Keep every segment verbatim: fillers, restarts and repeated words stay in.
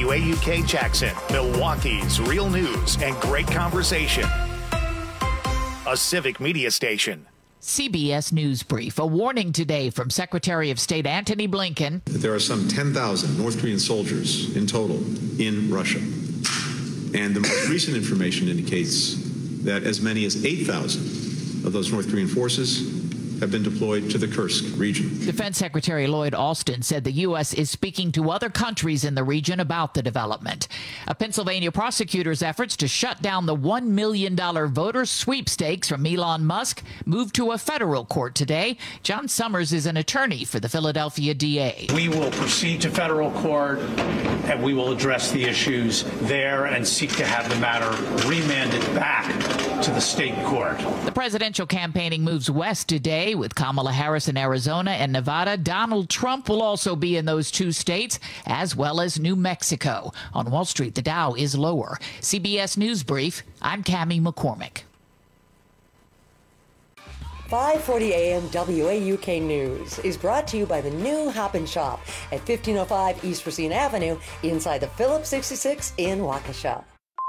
W A U K Jackson, Milwaukee's real news and great conversation. A Civic Media station. C B S News Brief. A warning today from Secretary of State Antony Blinken. There are some ten thousand North Korean soldiers in total in Russia. And the most recent information indicates that as many as eight thousand of those North Korean forces have been deployed to the Kursk region. Defense Secretary Lloyd Austin said the U S is speaking to other countries in the region about the development. A Pennsylvania prosecutor's efforts to shut down the one million dollars voter sweepstakes from Elon Musk moved to a federal court today. John Summers is an attorney for the Philadelphia D A. We will proceed to federal court and we will address the issues there and seek to have the matter remanded back to the state court. The presidential campaigning moves west today with Kamala Harris in Arizona and Nevada. Donald Trump will also be in those two states, as well as New Mexico. On Wall Street, the Dow is lower. C B S News Brief, I'm Cammie McCormick. five forty A M W A U K News is brought to you by the new Hop and Shop at fifteen oh five East Racine Avenue inside the Phillips sixty-six in Waukesha.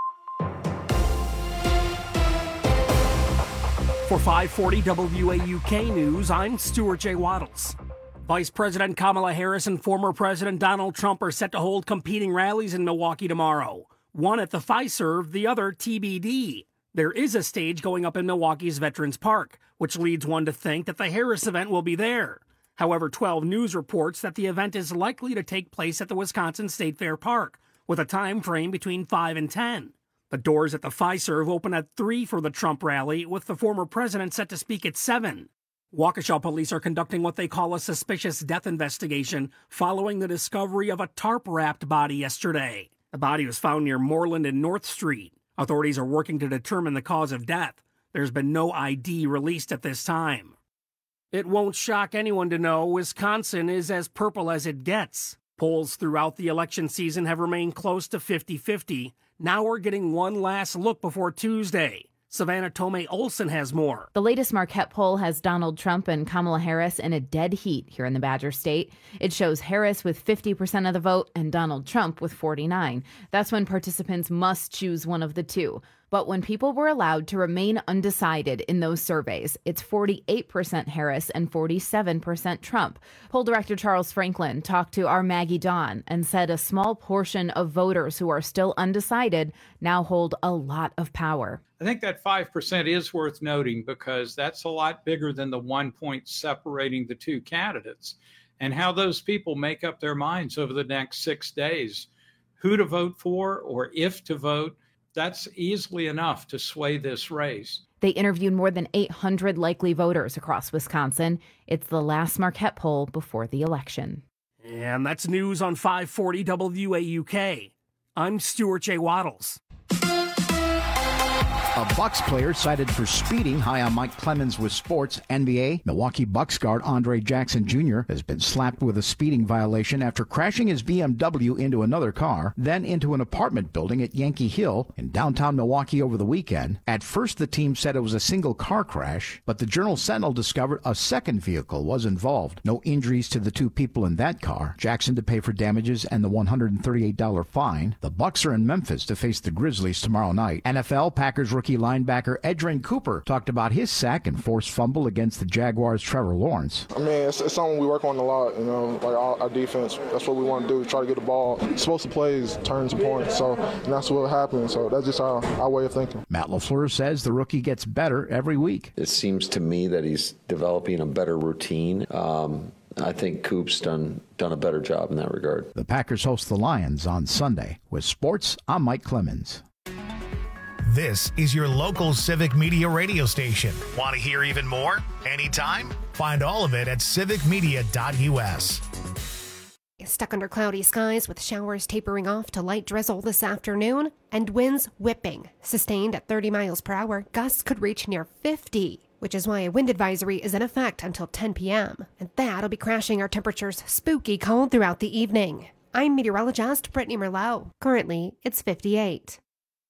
For five forty W A U K News, I'm Stuart J. Waddles. Vice President Kamala Harris and former President Donald Trump are set to hold competing rallies in Milwaukee tomorrow. One at the Fiserv, the other T B D. There is a stage going up in Milwaukee's Veterans Park, which leads one to think that the Harris event will be there. However, twelve News reports that the event is likely to take place at the Wisconsin State Fair Park, with a time frame between five and ten. The doors at the Fiserv open at three for the Trump rally, with the former president set to speak at seven. Waukesha police are conducting what they call a suspicious death investigation following the discovery of a tarp-wrapped body yesterday. The body was found near Moreland and North Street. Authorities are working to determine the cause of death. There's been no I D released at this time. It won't shock anyone to know Wisconsin is as purple as it gets. Polls throughout the election season have remained close to fifty-fifty. Now we're getting one last look before Tuesday. Savannah Tomei Olson has more. The latest Marquette poll has Donald Trump and Kamala Harris in a dead heat here in the Badger State. It shows Harris with fifty percent of the vote and Donald Trump with forty-nine. That's when participants must choose one of the two. But when people were allowed to remain undecided in those surveys, it's forty-eight percent Harris and forty-seven percent Trump. Poll director Charles Franklin talked to our Maggie Dawn and said a small portion of voters who are still undecided now hold a lot of power. I think that five percent is worth noting because that's a lot bigger than the one point separating the two candidates, and how those people make up their minds over the next six days, who to vote for or if to vote. That's easily enough to sway this race. They interviewed more than eight hundred likely voters across Wisconsin. It's the last Marquette poll before the election. And that's news on five forty W A U K. I'm Stuart J. Waddles. A Bucks player cited for speeding high on Mike Clemens with sports. N B A Milwaukee Bucks guard Andre Jackson Junior has been slapped with a speeding violation after crashing his B M W into another car, then into an apartment building at Yankee Hill in downtown Milwaukee over the weekend. At first, the team said it was a single car crash, but the Journal Sentinel discovered a second vehicle was involved. No injuries to the two people in that car. Jackson to pay for damages and the one hundred thirty-eight dollars fine. The Bucks are in Memphis to face the Grizzlies tomorrow night. N F L Packers rookie linebacker Edgerrin Cooper talked about his sack and forced fumble against the Jaguars' Trevor Lawrence. I mean, it's, it's something we work on a lot, you know, like our, our defense. That's what we want to do, try to get the ball. Explosive plays, turns and points, so and that's what happens. So that's just our, our way of thinking. Matt LaFleur says the rookie gets better every week. It seems to me that he's developing a better routine. Um, I think Coop's done done a better job in that regard. The Packers host the Lions on Sunday. With sports, I'm Mike Clemens. This is your local Civic Media radio station. Want to hear even more? Anytime? Find all of it at civic media dot u s. Stuck under cloudy skies with showers tapering off to light drizzle this afternoon and winds whipping. Sustained at thirty miles per hour, gusts could reach near fifty, which is why a wind advisory is in effect until ten p.m. And that'll be crashing our temperatures spooky cold throughout the evening. I'm meteorologist Brittany Merlot. Currently, it's fifty-eight.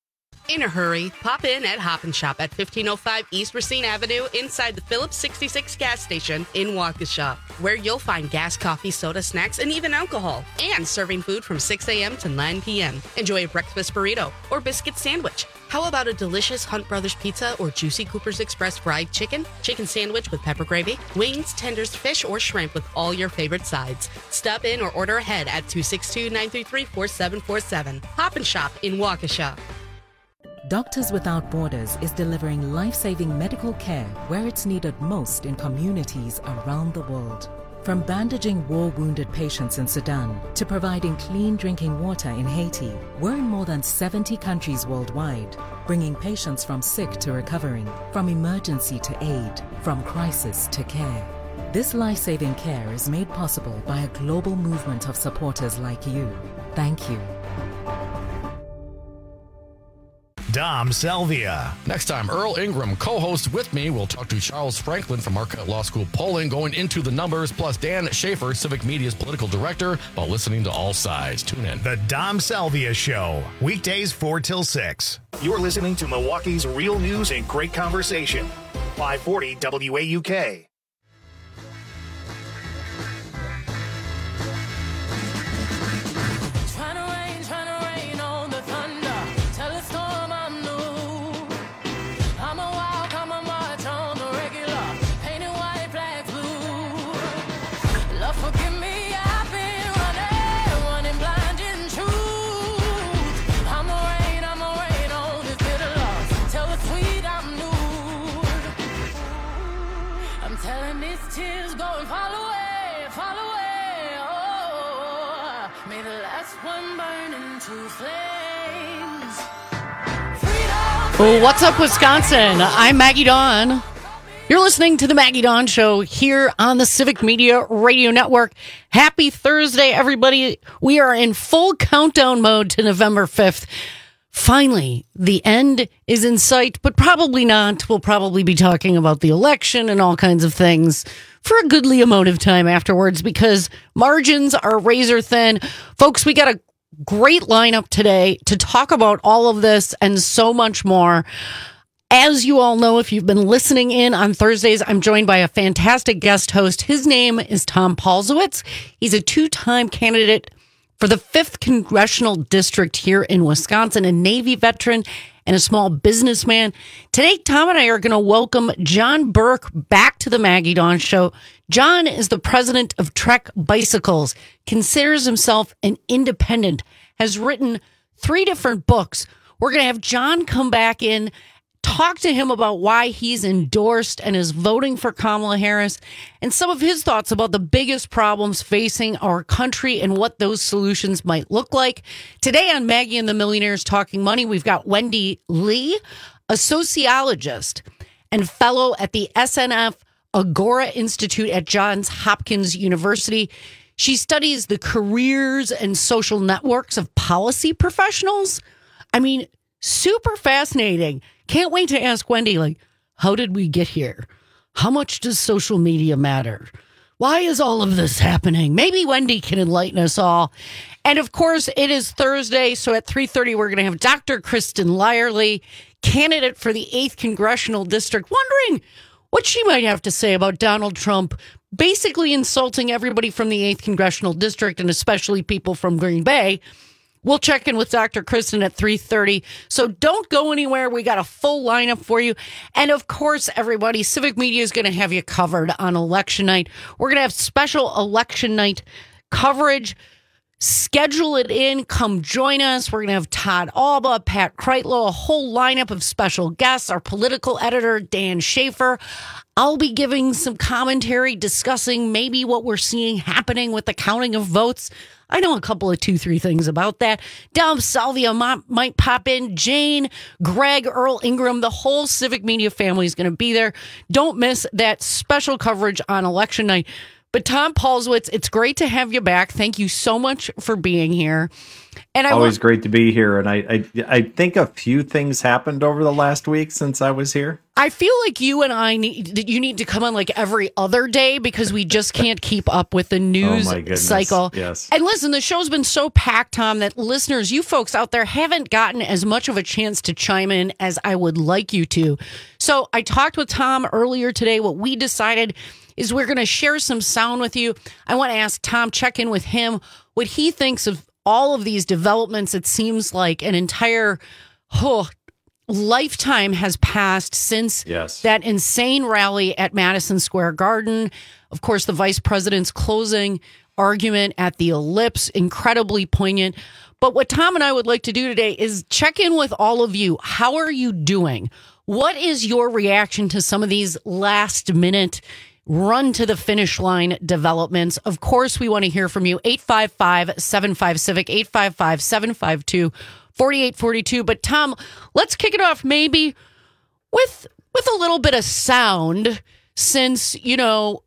In a hurry, pop in at Hop and Shop at fifteen oh five East Racine Avenue inside the Phillips sixty-six gas station in Waukesha, where you'll find gas, coffee, soda, snacks, and even alcohol, and serving food from six a.m. to nine p.m. Enjoy a breakfast burrito or biscuit sandwich. How about a delicious Hunt Brothers pizza or juicy Cooper's Express fried chicken, chicken sandwich with pepper gravy, wings, tenders, fish, or shrimp with all your favorite sides? Stop in or order ahead at two six two, nine three three, four seven four seven. Hop and Shop in Waukesha. Doctors Without Borders is delivering life-saving medical care where it's needed most in communities around the world. From bandaging war-wounded patients in Sudan to providing clean drinking water in Haiti, we're in more than seventy countries worldwide, bringing patients from sick to recovering, from emergency to aid, from crisis to care. This life-saving care is made possible by a global movement of supporters like you. Thank you. Dom Salvia. Next time, Earl Ingram, co-host with me. We'll talk to Charles Franklin from Marquette Law School polling, going into the numbers, plus Dan Schaefer, Civic Media's political director, about listening to all sides. Tune in. The Dom Salvia Show, weekdays four till six. You're listening to Milwaukee's real news and great conversation. five forty W A U K. Tears going fall away, fall away. Oh, may the last one burn into flames. Freedom, freedom. What's up, Wisconsin? I'm Maggie Dawn. You're listening to the Maggie Dawn Show here on the Civic Media Radio Network. Happy Thursday, everybody. We are in full countdown mode to November fifth. Finally, the end is in sight, but probably not. We'll probably be talking about the election and all kinds of things for a goodly amount of time afterwards because margins are razor thin. Folks, we got a great lineup today to talk about all of this and so much more. As you all know, if you've been listening in on Thursdays, I'm joined by a fantastic guest host. His name is Tom Paulzowitz. He's a two-time candidate for the fifth Congressional District here in Wisconsin, a Navy veteran and a small businessman. Today, Tom and I are going to welcome John Burke back to the Maggie Dawn Show. John is the president of Trek Bicycles, considers himself an independent, has written three different books. We're going to have John come back in, talk to him about why he's endorsed and is voting for Kamala Harris and some of his thoughts about the biggest problems facing our country and what those solutions might look like. Today on Maggie and the Millionaires Talking Money, we've got Wendy Lee, a sociologist and fellow at the S N F Agora Institute at Johns Hopkins University. She studies the careers and social networks of policy professionals. I mean, super fascinating. Can't wait to ask Wendy, like, how did we get here? How much does social media matter? Why is all of this happening? Maybe Wendy can enlighten us all. And of course, it is Thursday, so at three thirty, we're going to have Doctor Kristen Lyerly, candidate for the eighth Congressional District, wondering what she might have to say about Donald Trump basically insulting everybody from the eighth Congressional District, and especially people from Green Bay. We'll check in with Doctor Kristen at three thirty. So don't go anywhere. We got a full lineup for you. And of course, everybody, Civic Media is going to have you covered on election night. We're going to have special election night coverage. Schedule it in. Come join us. We're going to have Todd Alba, Pat Kreitlow, a whole lineup of special guests, our political editor, Dan Schaefer. I'll be giving some commentary discussing maybe what we're seeing happening with the counting of votes. I know a couple of two, three things about that. Dom Salvia might, might pop in. Jane, Greg, Earl Ingram, the whole Civic Media family is going to be there. Don't miss that special coverage on election night. But Tom Paulswitz, it's great to have you back. Thank you so much for being here. And I always want- great to be here. And I, I, I think a few things happened over the last week since I was here. I feel like you and I need you need to come on like every other day because we just can't keep up with the news Oh, my goodness. cycle. Yes. And listen, the show's been so packed, Tom, that listeners, you folks out there haven't gotten as much of a chance to chime in as I would like you to. So I talked with Tom earlier today. What we decided is we're going to share some sound with you. I want to ask Tom, check in with him, what he thinks of all of these developments. It seems like an entire oh, lifetime has passed since yes. that insane rally at Madison Square Garden. Of course, the vice president's closing argument at the Ellipse, incredibly poignant. But what Tom and I would like to do today is check in with all of you. How are you doing? What is your reaction to some of these last minute run to the finish line developments? Of course, we want to hear from you. eight five five, seven five, civic, eight five five, seven five two, four eight four two. But Tom, let's kick it off maybe with with a little bit of sound, since, you know,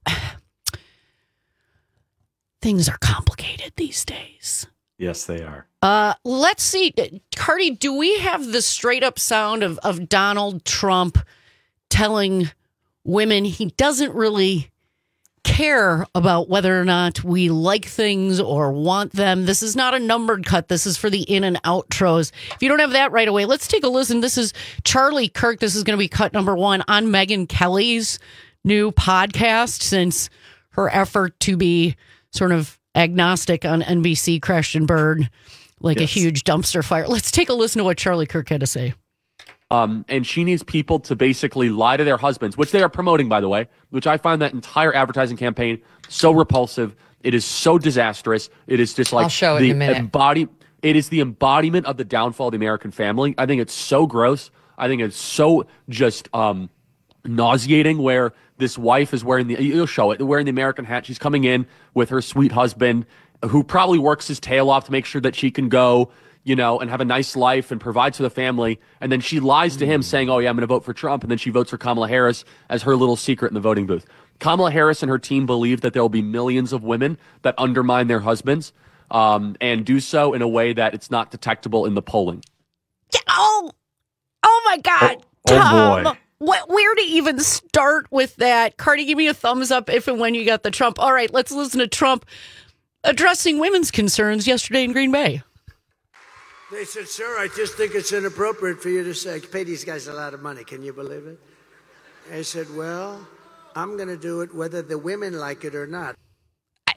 things are complicated these days. Yes, they are. Uh, let's see. Cardi, do we have the straight up sound of, of Donald Trump telling women he doesn't really care about whether or not we like things or want them? This is not a numbered cut. This is for the in and outros. If you don't have that right away, let's take a listen. This is Charlie Kirk. This is going to be cut number one on Megyn Kelly's new podcast, since her effort to be sort of agnostic on N B C crashed and burned like yes. a huge dumpster fire. Let's take a listen to what Charlie Kirk had to say. Um, and she needs people to basically lie to their husbands, which they are promoting, by the way, which I find that entire advertising campaign so repulsive. It is so disastrous. It is just like I'll show it the in a minute. embody. It is the embodiment of the downfall of the American family. I think it's so gross. I think it's so just um, nauseating, where this wife is wearing the, you'll show it, wearing the American hat. She's coming in with her sweet husband, who probably works his tail off to make sure that she can go, you know, and have a nice life and provides for the family. And then she lies to him saying, oh, yeah, I'm going to vote for Trump. And then she votes for Kamala Harris as her little secret in the voting booth. Kamala Harris and her team believe that there will be millions of women that undermine their husbands um, and do so in a way that it's not detectable in the polling. Oh, oh my God. Oh, Tom, boy. What, where to even start with that? Cardi, give me a thumbs up if and when you got the Trump. All right, let's listen to Trump addressing women's concerns yesterday in Green Bay. They said, sir, I just think it's inappropriate for you to say, pay these guys a lot of money. Can you believe it? I said, well, I'm going to do it whether the women like it or not. I,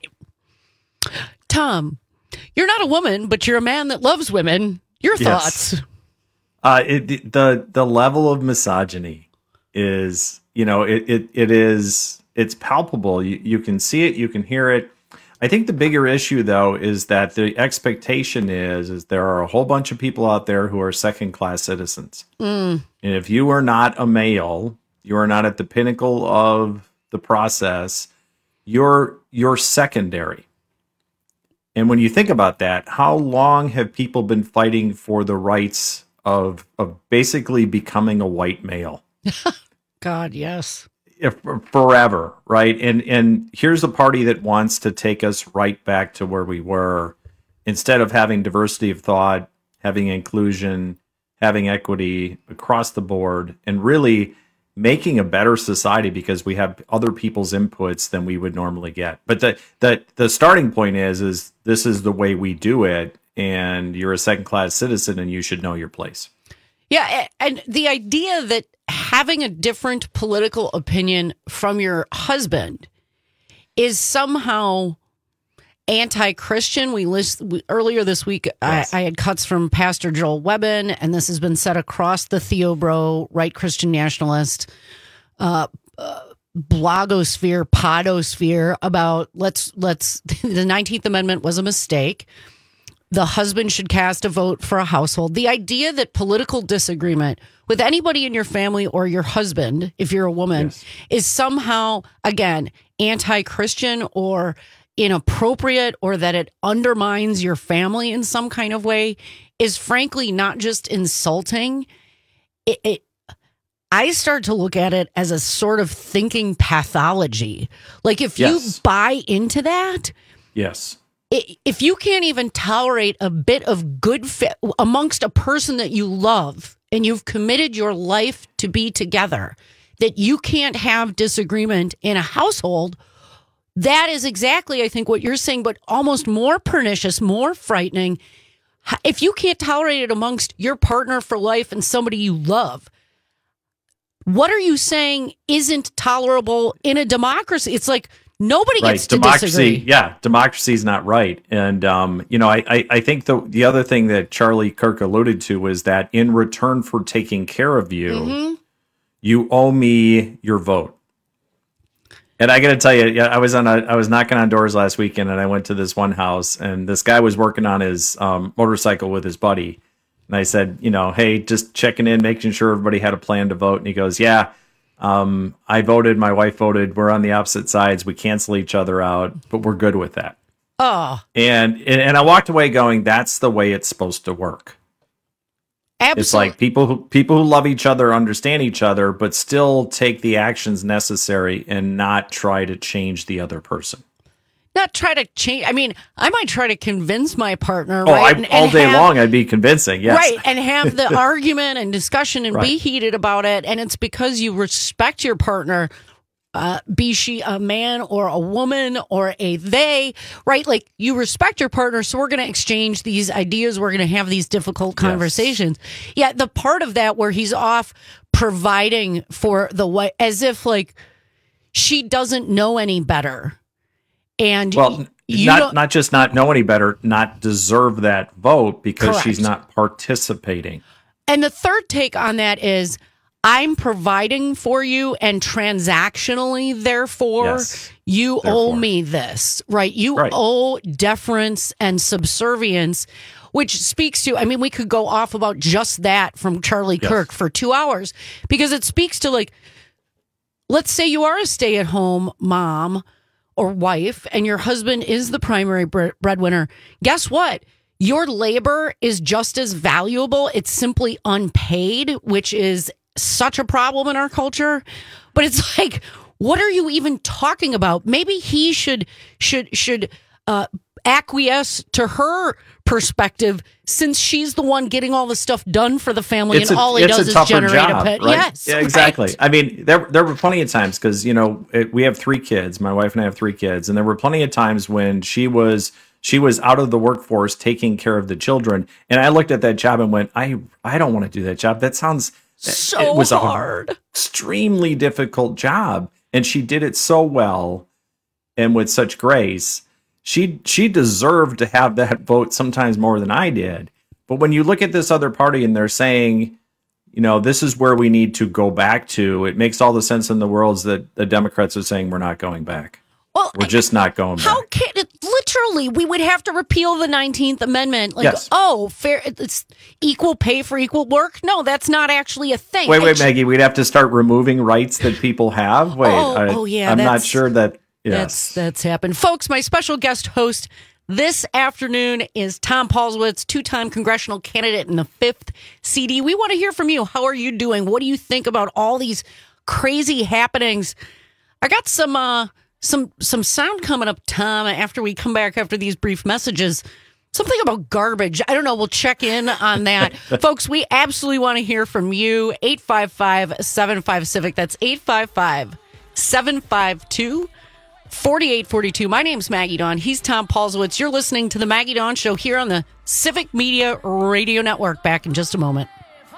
Tom, you're not a woman, but you're a man that loves women. Your thoughts? Yes. Uh, it, the the level of misogyny is, you know, it, it, it is, it's palpable. You, you can see it, you can hear it. I think the bigger issue, though, is that the expectation is, is there are a whole bunch of people out there who are second-class citizens. Mm. And if you are not a male, you are not at the pinnacle of the process, you're you're secondary. And when you think about that, how long have people been fighting for the rights of of basically becoming a white male? God, yes. If, forever, right? And and here's a party that wants to take us right back to where we were, instead of having diversity of thought, having inclusion, having equity across the board, and really making a better society because we have other people's inputs than we would normally get. But the the the starting point is is this is the way we do it, and you're a second class citizen and you should know your place. Yeah, and the idea that having a different political opinion from your husband is somehow anti-Christian. We list we, earlier this week, yes. I, I had cuts from Pastor Joel Webbin, and this has been said across the Theobro, right Christian nationalist, uh, uh, blogosphere, podosphere about let's let's the nineteenth Amendment was a mistake. The husband should cast a vote for a household. The idea that political disagreement with anybody in your family or your husband, if you're a woman, yes. is somehow, again, anti-Christian or inappropriate, or that it undermines your family in some kind of way, is frankly not just insulting. It, it I start to look at it as a sort of thinking pathology. Like if Yes. you buy into that, Yes. i- if you can't even tolerate a bit of good fit amongst a person that you love and you've committed your life to be together, that you can't have disagreement in a household, that is exactly, I think, what you're saying, but almost more pernicious, more frightening. If you can't tolerate it amongst your partner for life and somebody you love, what are you saying isn't tolerable in a democracy? It's like nobody Right. gets to Democracy. disagree. Yeah. Democracy is not right. And, um, you know, I, I, I think the, the other thing that Charlie Kirk alluded to was that in return for taking care of you, Mm-hmm. you owe me your vote. And I got to tell you, yeah, I was on a, I was knocking on doors last weekend, and I went to this one house, and this guy was working on his um, motorcycle with his buddy. And I said, you know, hey, just checking in, making sure everybody had a plan to vote. And he goes, yeah, um, I voted, my wife voted. We're on the opposite sides. We cancel each other out, but we're good with that. Oh, And and I walked away going, that's the way it's supposed to work. absolutely. It's like people who people who love each other understand each other, but still take the actions necessary and not try to change the other person. Not try to change. I mean, I might try to convince my partner. Oh, right? I, and, all and day have, long, I'd be convincing. Yes, Right. And have the argument and discussion and be Right. heated about it. And it's because you respect your partner, uh, be she a man or a woman or a they, right? Like you respect your partner. So we're going to exchange these ideas. We're going to have these difficult conversations. Yeah. The part of that where he's off providing for the wife as if like she doesn't know any better. And Well, you not don't- not just not know any better, not deserve that vote because Correct. she's not participating. And the third take on that is I'm providing for you and transactionally, therefore, Yes. you owe me this, right? You Right. owe deference and subservience, which speaks to, I mean, we could go off about just that from Charlie Yes. Kirk for two hours because it speaks to like, let's say you are a stay at home mom or wife and your husband is the primary bre- breadwinner. Guess what? Your labor is just as valuable. It's simply unpaid, which is such a problem in our culture. But it's like, what are you even talking about? Maybe he should should should uh, acquiesce to her perspective since she's the one getting all the stuff done for the family, It's and a- all he it's does a is tougher generate job, a pet. right? Yes, Yeah, right. exactly. I mean, there there were plenty of times because you know it, we have three kids. My wife and I have three kids, and there were plenty of times when she was she was out of the workforce taking care of the children, and I looked at that job and went, I I don't want to do that job. That sounds So it was hard. a extremely difficult job, and she did it so well and with such grace. She she deserved to have that vote sometimes more than I did. But when you look at this other party and they're saying, you know, this is where we need to go back to, it makes all the sense in the world that the Democrats are saying we're not going back. Well, we're just not going back. How can it literally we would have to repeal the nineteenth Amendment? Like, Yes. oh, fair it's equal pay for equal work? No, that's not actually a thing. Wait, wait, Actu- Maggie, we'd have to start removing rights that people have. Wait, Oh, I, oh, yeah, I'm not that's- sure that. Yes. That's that's happened. Folks, my special guest host this afternoon is Tom Paulswitz, two-time congressional candidate in the fifth C D. We want to hear from you. How are you doing? What do you think about all these crazy happenings? I got some uh some some sound coming up, Tom, after we come back after these brief messages. Something about garbage. I don't know. We'll check in on that. Folks, we absolutely want to hear from you. eight five five, seven five, CIVIC. That's eight five five, seven five two, four eight four two. My name's Maggie Dawn. He's Tom Paulswitz. You're listening to the Maggie Dawn Show here on the Civic Media Radio Network. Back in just a moment.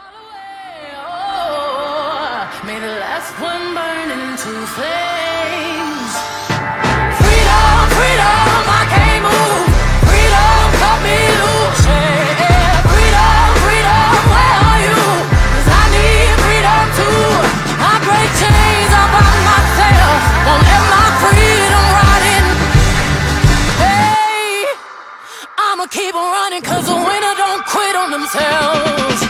Oh, may the last one burn into flames. Freedom, freedom, I can't move. Freedom, cut me loose. Yeah. Freedom, freedom, where are you? 'Cause I need freedom too. I break chains up on myself. Won't let my freedom rot in. Hey, I'ma keep on running 'cause the winner don't quit on themselves.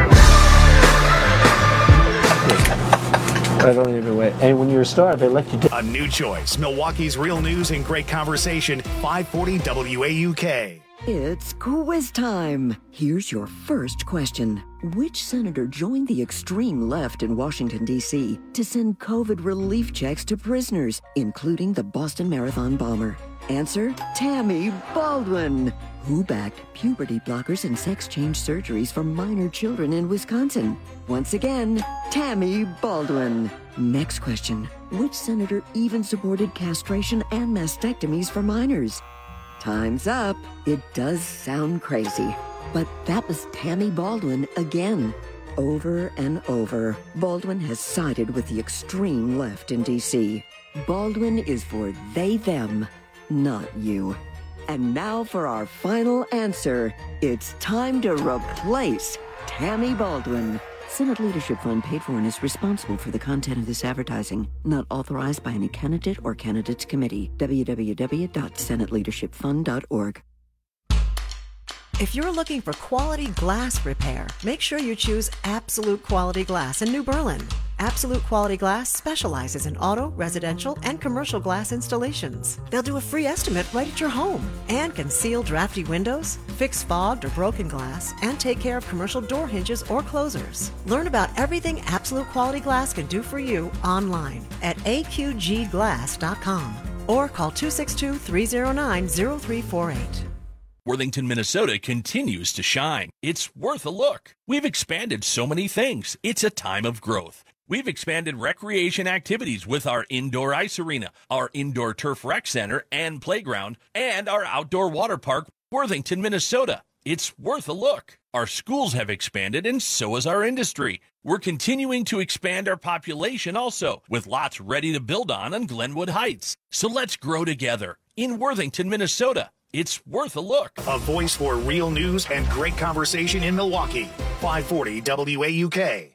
I don't even wait. And when you're a star, they let you do. A new choice. Milwaukee's real news and great conversation. five forty W A U K. It's quiz time. Here's your first question. Which senator joined the extreme left in Washington, D C to send COVID relief checks to prisoners, including the Boston Marathon bomber? Answer, Tammy Baldwin. Who backed puberty blockers and sex change surgeries for minor children in Wisconsin? Once again, Tammy Baldwin. Next question. Which senator even supported castration and mastectomies for minors? Time's up. It does sound crazy, but that was Tammy Baldwin again. Over and over, Baldwin has sided with the extreme left in D C. Baldwin is for they, them, not you. And now for our final answer. It's time to replace Tammy Baldwin. Senate Leadership Fund paid for and is responsible for the content of this advertising. Not authorized by any candidate or candidates committee. w w w dot senate leadership fund dot org. If you're looking for quality glass repair, make sure you choose Absolute Quality Glass in New Berlin. Absolute Quality Glass specializes in auto, residential, and commercial glass installations. They'll do a free estimate right at your home and can seal drafty windows, fix fogged or broken glass, and take care of commercial door hinges or closers. Learn about everything Absolute Quality Glass can do for you online at a q g glass dot com or call two six two, three zero nine, zero three four eight. Worthington, Minnesota continues to shine. It's worth a look. We've expanded so many things. It's a time of growth. We've expanded recreation activities with our indoor ice arena, our indoor turf rec center and playground, and our outdoor water park, Worthington, Minnesota. It's worth a look. Our schools have expanded, and so has our industry. We're continuing to expand our population also, with lots ready to build on on Glenwood Heights. So let's grow together in Worthington, Minnesota. It's worth a look. A voice for real news and great conversation in Milwaukee. five forty W A U K.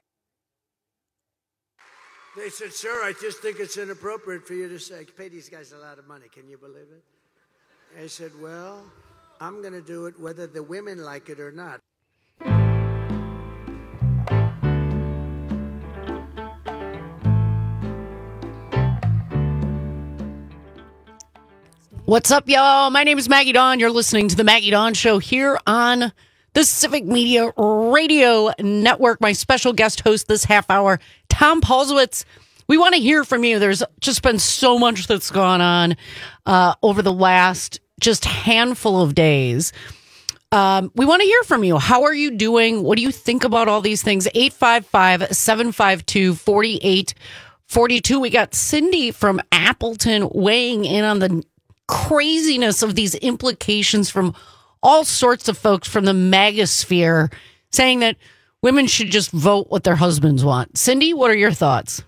They said, sir, I just think it's inappropriate for you to say, pay these guys a lot of money. Can you believe it? I said, well, I'm going to do it whether the women like it or not. What's up, y'all? My name is Maggie Dawn. You're listening to the Maggie Dawn Show here on the Civic Media Radio Network. My special guest host this half hour, Tom Paulsowitz. We want to hear from you. There's just been so much that's gone on uh, over the last just handful of days. Um, we want to hear from you. How are you doing? What do you think about all these things? eight five five, seven five two, four eight four two. We got Cindy from Appleton weighing in on the craziness of these implications from all sorts of folks from the magosphere saying that women should just vote what their husbands want. Cindy, what are your thoughts?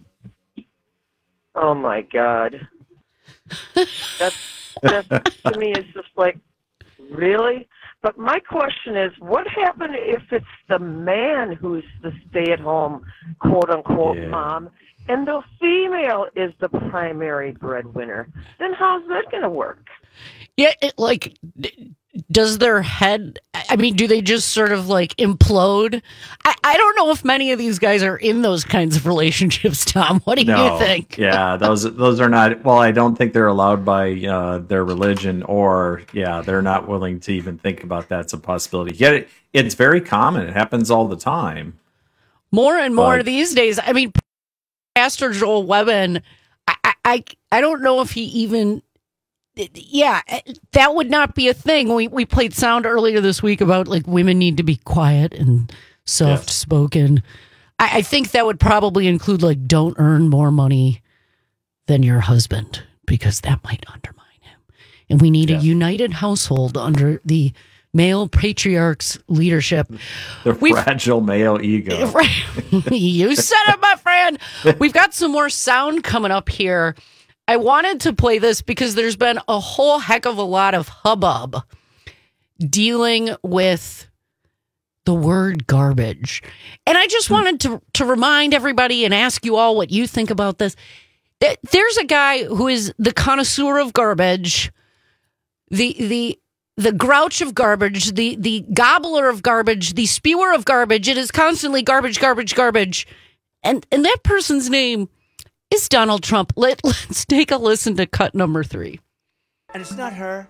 Oh, my God. That's, that's to me, it's just like, really? But my question is, what happened if it's the man who's the stay-at-home, quote-unquote, yeah. mom, and the female is the primary breadwinner? Then how's that going to work? Yeah, it, like, does their head, I mean, do they just sort of, like, implode? I, I don't know if many of these guys are in those kinds of relationships, Tom. What do no. you think? Yeah, those those are not, well, I don't think they're allowed by uh, their religion, or, yeah, they're not willing to even think about that's a possibility. Yet it, it's very common. It happens all the time. More and more but, these days. I mean, Pastor Joel Webbin, I, I, I don't know if he even... Yeah, that would not be a thing. We we played sound earlier this week about like women need to be quiet and soft spoken. Yes. I, I think that would probably include like don't earn more money than your husband because that might undermine him. And we need yes. a united household under the male patriarch's leadership. The We've, fragile male ego. Right. You said it, my friend. We've got some more sound coming up here. I wanted to play this because there's been a whole heck of a lot of hubbub dealing with the word garbage. And I just wanted to, to remind everybody and ask you all what you think about this. There's a guy who is the connoisseur of garbage, the the the grouch of garbage, the, the gobbler of garbage, the spewer of garbage. It is constantly garbage, garbage, garbage. And, and that person's name is Donald Trump. Let, let's take a listen to cut number three. And it's not her.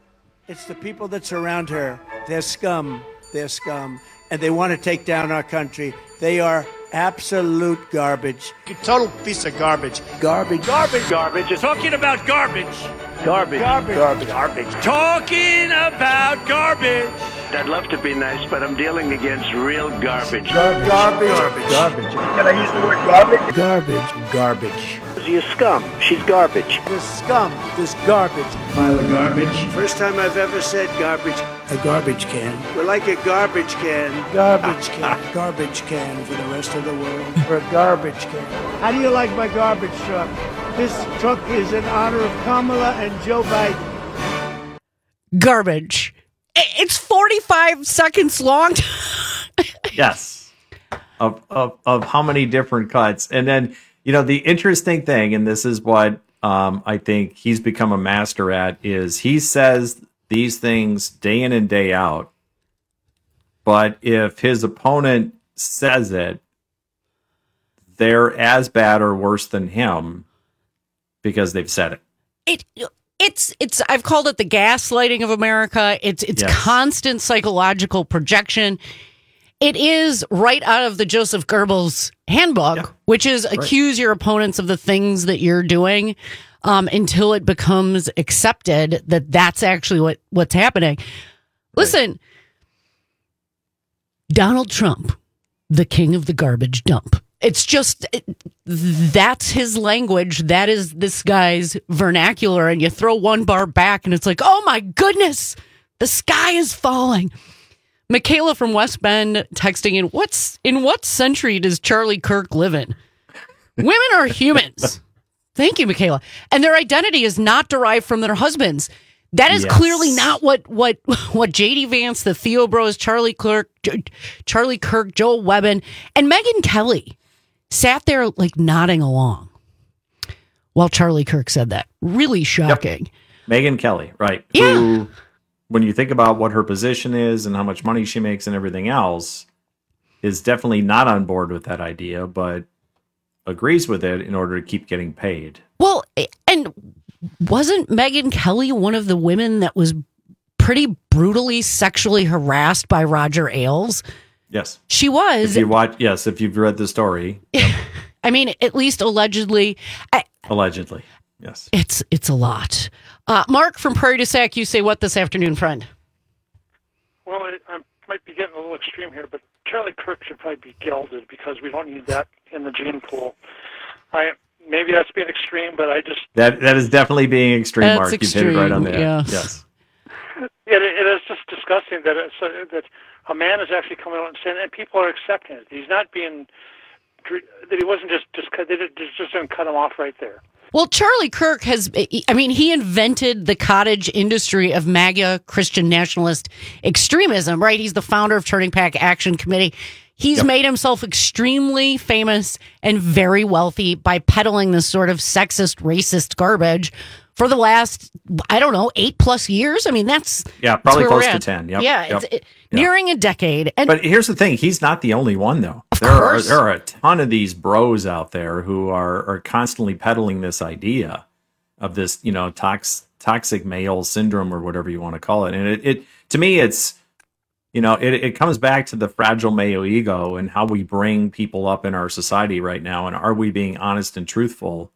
It's the people that surround her. They're scum. They're scum. And they want to take down our country. They are absolute garbage. Total piece of garbage. Garbage. Garbage. Garbage. You're talking about garbage. Garbage. Garbage. Garbage. Garbage. Talking about garbage. I'd love to be nice, but I'm dealing against real garbage. Garbage. Garbage. Garbage. Garbage. Can I use the word garbage? Garbage. Garbage. You're scum. She's garbage. This scum. This garbage. Pile of garbage. First time I've ever said garbage. A garbage can. We're like a garbage can. Garbage can. Garbage can for the rest of the world. We're a garbage can. How do you like my garbage truck? This truck is in honor of Kamala and Joe Biden. Garbage. It's forty-five seconds long. Yes. Of, of of how many different cuts. And then, you know, the interesting thing, and this is what um, I think he's become a master at, is he says these things day in and day out. But if his opponent says it, they're as bad or worse than him because they've said it. It it's it's I've called it the gaslighting of America. It's it's Yes. constant psychological projection. It is right out of the Joseph Goebbels handbook, Yeah. which is Right. accuse your opponents of the things that you're doing um, until it becomes accepted that that's actually what, what's happening. Listen, Donald Trump, the king of the garbage dump. It's just, it, that's his language. That is this guy's vernacular. And you throw one bar back and it's like, oh my goodness, the sky is falling. Michaela from West Bend texting in, what's in what century does Charlie Kirk live in? Women are humans. Thank you, Michaela. And their identity is not derived from their husbands. That is Yes. clearly not what what what J D Vance, the Theo Bros, Charlie Kirk, J- Charlie Kirk, Joel Webbin, and Megyn Kelly sat there like nodding along while Charlie Kirk said that. Really shocking. Yep. Megyn Kelly, right? Yeah. Who, when you think about what her position is and how much money she makes and everything else, is definitely not on board with that idea, but agrees with it in order to keep getting paid. Well, and wasn't Megyn Kelly one of the women that was pretty brutally sexually harassed by Roger Ailes? Yes. She was. If you watch, yes, if you've read the story. Yep. I mean, at least allegedly. I, Allegedly. Yes. It's it's a lot. Uh, Mark from Prairie du Sac, you say what this afternoon, friend? Well, I, I might be getting a little extreme here, but Charlie Kirk should probably be gelded because we don't need that in the gene pool. I maybe that's being extreme, but I just That that is definitely being extreme, That's Mark. You've hit it right on the extreme, head. yeah. Yes. it, it is just disgusting that it's, uh, that a man is actually coming out and saying, and people are accepting it. He's not being that he wasn't just just cut, they did- just just didn't cut him off right there. Well, Charlie Kirk has, I mean, he invented the cottage industry of MAGA Christian nationalist extremism, right? He's the founder of Turning Back Action Committee. He's Yep. made himself extremely famous and very wealthy by peddling this sort of sexist, racist garbage for the last, I don't know, eight plus years. I mean, that's Yeah, that's probably where we're close to at. ten. Yep. Yeah, Yep. it's it, nearing a decade. And But here's the thing: he's not the only one, though. Of there course. are there are a ton of these bros out there who are are constantly peddling this idea of this, you know, tox, toxic male syndrome or whatever you want to call it. And it, it to me, it's you know, it it comes back to the fragile male ego and how we bring people up in our society right now, and are we being honest and truthful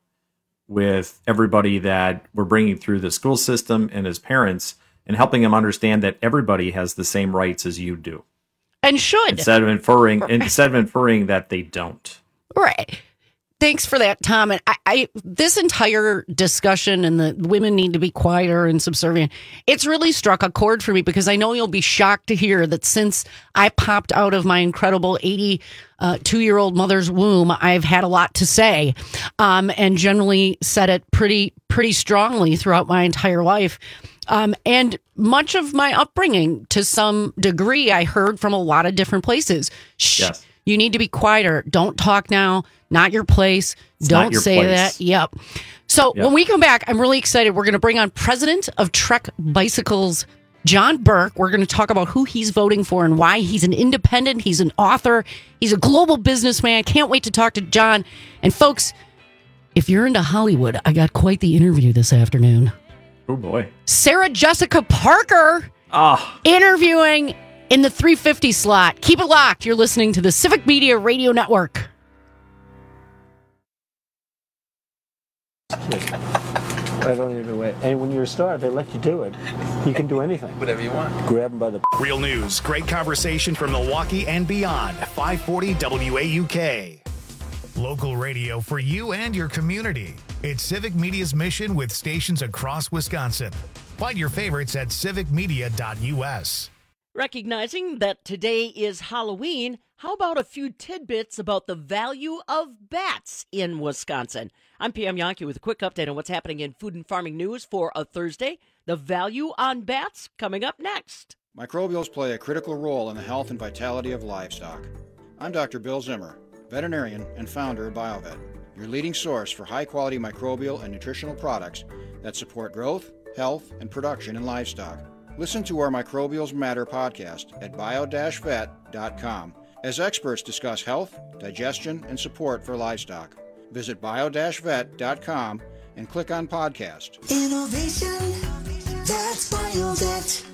with everybody that we're bringing through the school system and as parents, and helping them understand that everybody has the same rights as you do. and should. Instead of inferring, instead of inferring that they don't. Right. Thanks for that, Tom. And I, I, this entire discussion and the women need to be quieter and subservient, it's really struck a chord for me because I know you'll be shocked to hear that since I popped out of my incredible eighty-two-year-old mother's womb, I've had a lot to say, um, and generally said it pretty, pretty strongly throughout my entire life. Um, and much of my upbringing, to some degree, I heard from a lot of different places. Shh, Yes. you need to be quieter. Don't talk now. Not your place. It's not Don't your say place. that. Yep. So Yep. when we come back, I'm really excited. We're going to bring on President of Trek Bicycles, John Burke. We're going to talk about who he's voting for and why. He's an independent. He's an author. He's a global businessman. Can't wait to talk to John. And folks, if you're into Hollywood, I got quite the interview this afternoon. Oh, boy. Sarah Jessica Parker oh. interviewing in the three fifty slot. Keep it locked. You're listening to the Civic Media Radio Network. I don't even wait. And when you're a star, they let you do it. You can do anything. Whatever you want. Grab them by the... Real news, great conversation from Milwaukee and beyond. five forty W A U K. Local radio for you and your community. It's Civic Media's mission with stations across Wisconsin. Find your favorites at civic media dot U S. Recognizing that today is Halloween, how about a few tidbits about the value of bats in Wisconsin? I'm P M Yankee with a quick update on what's happening in food and farming news for a Thursday. The value on bats coming up next. Microbials play a critical role in the health and vitality of livestock. I'm Doctor Bill Zimmer, veterinarian and founder of BioVet, your leading source for high-quality microbial and nutritional products that support growth, health, and production in livestock. Listen to our Microbials Matter podcast at bio dash vet dot com as experts discuss health, digestion, and support for livestock. Visit bio dash vet dot com and click on podcast. Innovation, that's BioVet.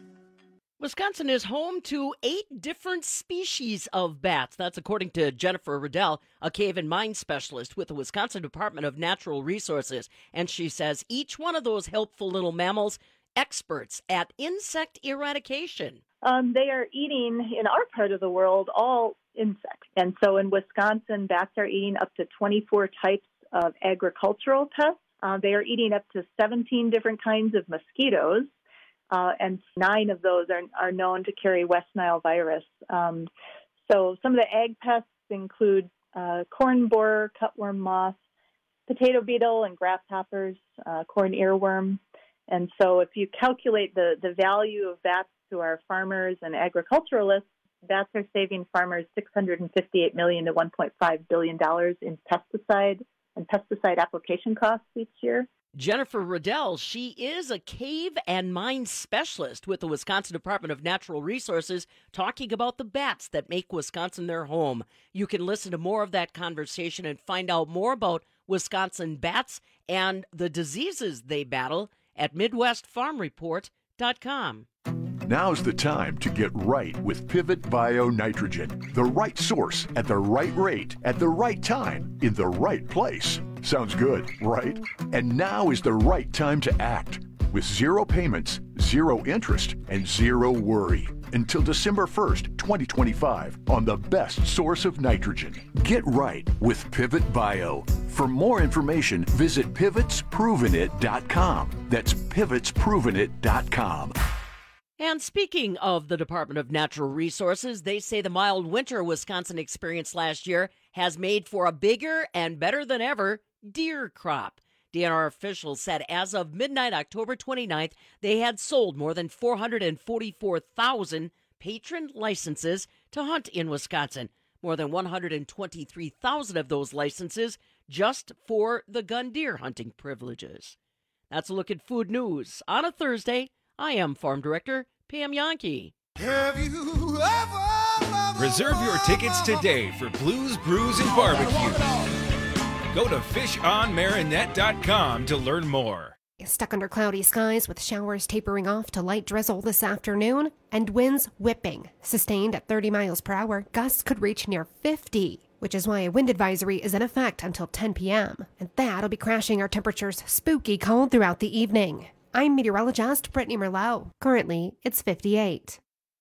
Wisconsin is home to eight different species of bats. That's according to Jennifer Riddell, a cave and mine specialist with the Wisconsin Department of Natural Resources. And she says each one of those helpful little mammals, experts at insect eradication. Um, they are eating, in our part of the world, all insects. And so in Wisconsin, bats are eating up to twenty-four types of agricultural pests. Uh, they are eating up to seventeen different kinds of mosquitoes. Uh, and nine of those are, are known to carry West Nile virus. Um, so some of the ag pests include uh, corn borer, cutworm moth, potato beetle, and grasshoppers, uh, corn earworm. And so if you calculate the, the value of bats to our farmers and agriculturalists, bats are saving farmers six hundred fifty-eight million dollars to one point five billion dollars in pesticide and pesticide application costs each year. Jennifer Riddell, she is a cave and mine specialist with the Wisconsin Department of Natural Resources, talking about the bats that make Wisconsin their home. You can listen to more of that conversation and find out more about Wisconsin bats and the diseases they battle at midwest farm report dot com. Now's the time to get right with Pivot Bio Nitrogen. The right source at the right rate at the right time in the right place. Sounds good, right? And now is the right time to act. With zero payments, zero interest, and zero worry. Until December first, twenty twenty-five on the best source of nitrogen. Get right with Pivot Bio. For more information, visit pivots proven it dot com. That's pivots proven it dot com. And speaking of the Department of Natural Resources, they say the mild winter Wisconsin experienced last year has made for a bigger and better than ever deer crop. D N R officials said as of midnight, October twenty-ninth, they had sold more than four hundred forty-four thousand patron licenses to hunt in Wisconsin. More than one hundred twenty-three thousand of those licenses just for the gun deer hunting privileges. That's a look at food news on a Thursday. I am Farm Director Pam Yankee. Have you ever... Reserve your tickets today for Blues, Brews, and Barbecue. Go to fish on marinette dot com to learn more. Stuck under cloudy skies with showers tapering off to light drizzle this afternoon and winds whipping. Sustained at thirty miles per hour, gusts could reach near fifty, which is why a wind advisory is in effect until ten p.m. And that'll be crashing our temperatures spooky cold throughout the evening. I'm meteorologist Brittany Merlot. Currently, it's fifty-eight.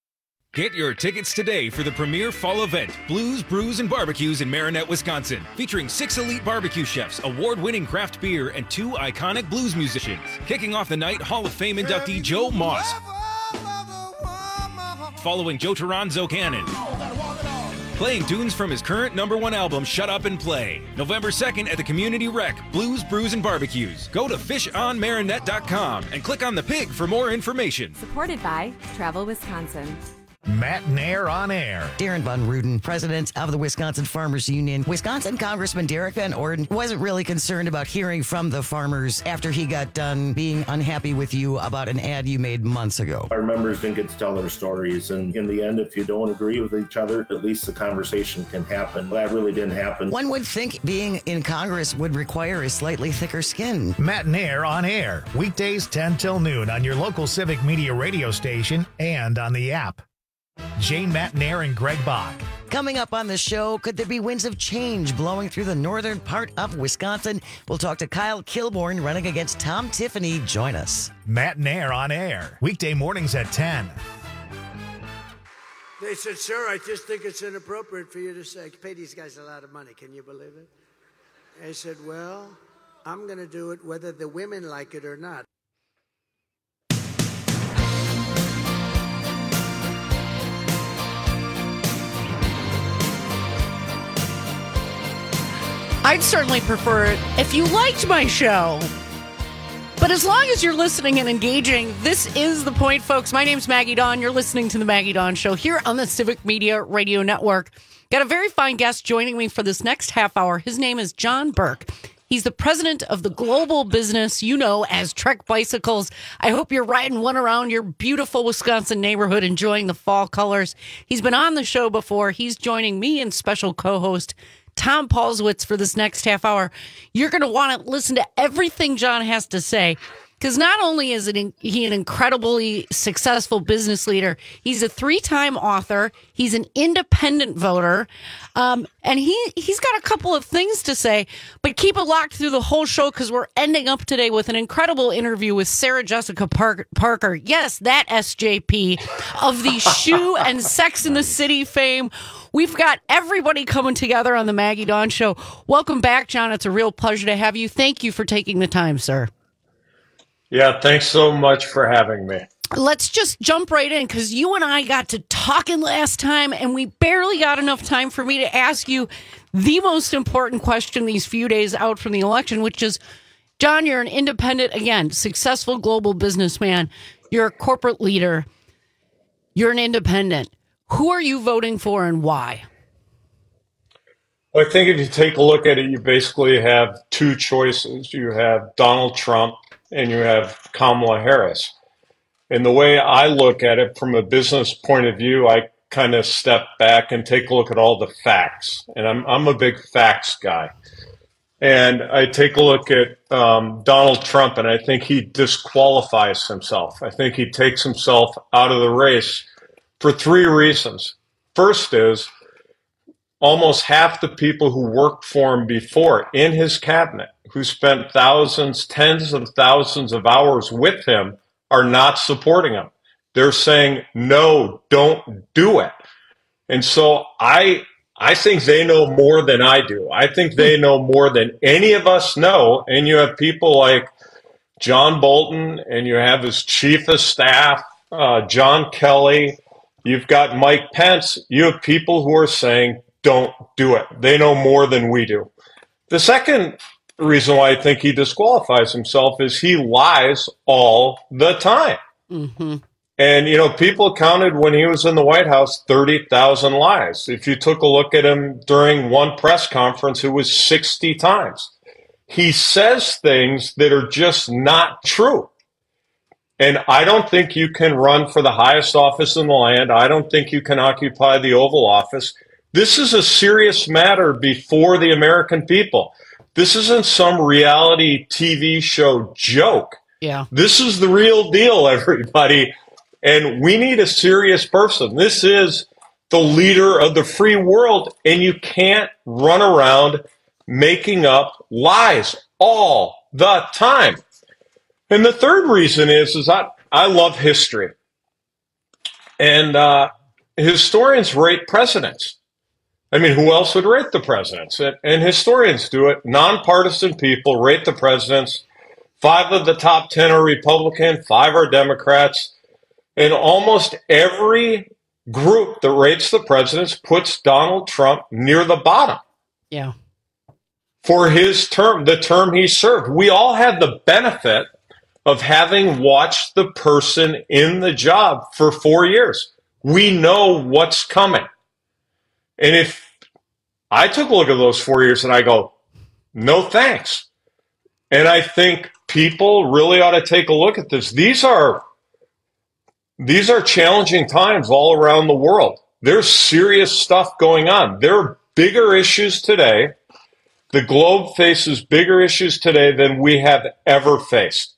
Get your tickets today for the premier fall event, Blues, Brews, and Barbecues in Marinette, Wisconsin, featuring six elite barbecue chefs, award-winning craft beer, and two iconic blues musicians. Kicking off the night, Hall of Fame inductee Joe Moss, following Joe Toronzo Cannon, playing tunes from his current number one album, Shut Up and Play. November second at the Community Rec, Blues, Brews, and Barbecues. Go to fish on marinette dot com and click on the pig for more information. Supported by Travel Wisconsin. Matt Nair on air. Darren Von Ruden, president of the Wisconsin Farmers Union. Wisconsin Congressman Derek Van Orden wasn't really concerned about hearing from the farmers after he got done being unhappy with you about an ad you made months ago. Our members didn't get to tell their stories, and in the end, if you don't agree with each other, at least the conversation can happen. That really didn't happen. One would think being in Congress would require a slightly thicker skin. Matt Nair on air, weekdays ten till noon on your local Civic Media radio station and on the app. Jane, Matt Nair, and Greg Bach. Coming up on the show, could there be winds of change blowing through the northern part of Wisconsin? We'll talk to Kyle Kilborn running against Tom Tiffany. Join us. Matt Nair on air, weekday mornings at ten. They said, sir, I just think it's inappropriate for you to say, pay these guys a lot of money. Can you believe it? I said, well, I'm going to do it whether the women like it or not. I'd certainly prefer it if you liked my show. But as long as you're listening and engaging, this is the point, folks. My name's Maggie Dawn. You're listening to The Maggie Dawn Show here on the Civic Media Radio Network. Got a very fine guest joining me for this next half hour. His name is John Burke. He's the president of the global business you know as Trek Bicycles. I hope you're riding one around your beautiful Wisconsin neighborhood, enjoying the fall colors. He's been on the show before. He's joining me and special co-host Tom Paulswitz for this next half hour. You're going to want to listen to everything John has to say, because not only is it in, he an incredibly successful business leader, he's a three-time author, he's an independent voter, um, and he, he's got a couple of things to say, but keep it locked through the whole show, because we're ending up today with an incredible interview with Sarah Jessica Park- Parker. Yes, that S J P of the Shoe and Sex in the City fame. We've got everybody coming together on the Maggie Dawn Show. Welcome back, John. It's a real pleasure to have you. Thank you for taking the time, sir. Yeah, thanks so much for having me. Let's just jump right in, because you and I got to talking last time, and we barely got enough time for me to ask you the most important question these few days out from the election, which is, John, you're an independent, again, successful global businessman. You're a corporate leader. You're an independent. Who are you voting for and why? Well, I think if you take a look at it, you basically have two choices. You have Donald Trump and you have Kamala Harris. And the way I look at it from a business point of view, I kind of step back and take a look at all the facts. And I'm I'm a big facts guy. And I take a look at um, Donald Trump, and I think he disqualifies himself. I think he takes himself out of the race for three reasons. First is almost half the people who worked for him before in his cabinet, who spent thousands, tens of thousands of hours with him, are not supporting him. They're saying, no, don't do it. And so I I think they know more than I do. I think they know more than any of us know. And you have people like John Bolton, and you have his chief of staff, uh, John Kelly. You've got Mike Pence. You have people who are saying, don't do it. They know more than we do. The second reason why I think he disqualifies himself is he lies all the time. Mm-hmm. And, you know, people counted when he was in the White House thirty thousand lies. If you took a look at him during one press conference, it was sixty times. He says things that are just not true. And I don't think you can run for the highest office in the land. I don't think you can occupy the Oval Office. This is a serious matter before the American people. This isn't some reality T V show joke. Yeah. This is the real deal, everybody. And we need a serious person. This is the leader of the free world, and you can't run around making up lies all the time. And the third reason is, is I, I love history. And uh, historians rate presidents. I mean, who else would rate the presidents? And, and historians do it. Nonpartisan people rate the presidents. Five of the top ten are Republican, five are Democrats. And almost every group that rates the presidents puts Donald Trump near the bottom. Yeah. For his term, the term he served. We all had the benefit of having watched the person in the job for four years. We know what's coming. And if I took a look at those four years and I go, no thanks. And I think people really ought to take a look at this. These are these are challenging times all around the world. There's serious stuff going on. There are bigger issues today. The globe faces bigger issues today than we have ever faced.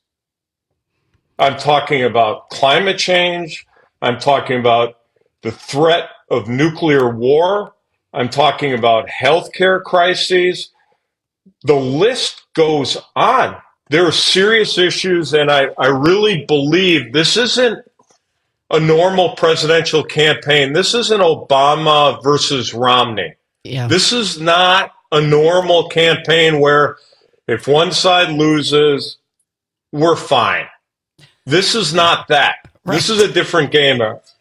I'm talking about climate change. I'm talking about the threat of nuclear war. I'm talking about healthcare crises. The list goes on. There are serious issues, and I, I really believe this isn't a normal presidential campaign. This isn't Obama versus Romney. Yeah. This is not a normal campaign where if one side loses, we're fine. This is not that. Right. This is a different game.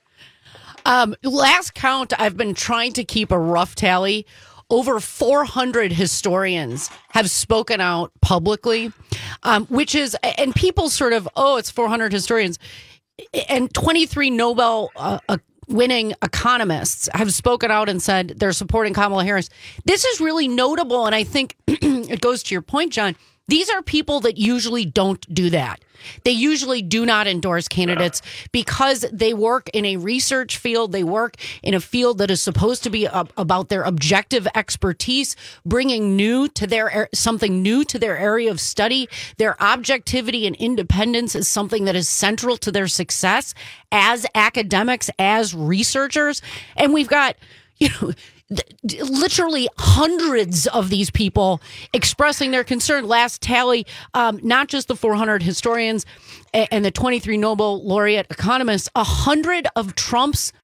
Um, last count, I've been trying to keep a rough tally. Over four hundred historians have spoken out publicly, um, which is, and people sort of, oh, it's four hundred historians. And twenty-three Nobel uh, uh, winning economists have spoken out and said they're supporting Kamala Harris. This is really notable. And I think it goes to your point, John. These are people that usually don't do that. They usually do not endorse candidates because they work in a research field. They work in a field that is supposed to be a, about their objective expertise, bringing new to their something new to their area of study. Their objectivity and independence is something that is central to their success as academics, as researchers. And we've got, you know, literally hundreds of these people expressing their concern. Last tally, um, not just the four hundred historians and the twenty-three Nobel laureate economists, a hundred of Trump's